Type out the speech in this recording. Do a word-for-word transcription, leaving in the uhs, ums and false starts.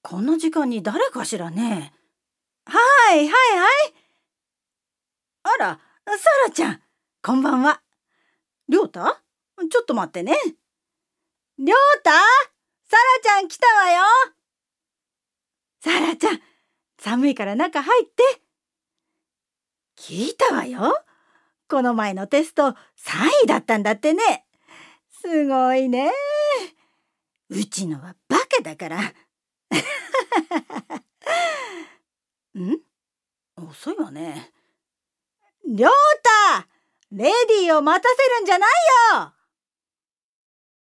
こんな時間に誰かしらね。はいはいはい。あら、サラちゃん、こんばんは。りょうた？ちょっと待ってね。りょうた？サラちゃん来たわよ。サラちゃん、寒いから中入って。聞いたわよ。この前のテストさんいだったんだってね。すごいね。うちのはバカだから。ん？遅いわね。りょうた、レディーを待たせるんじゃないよ。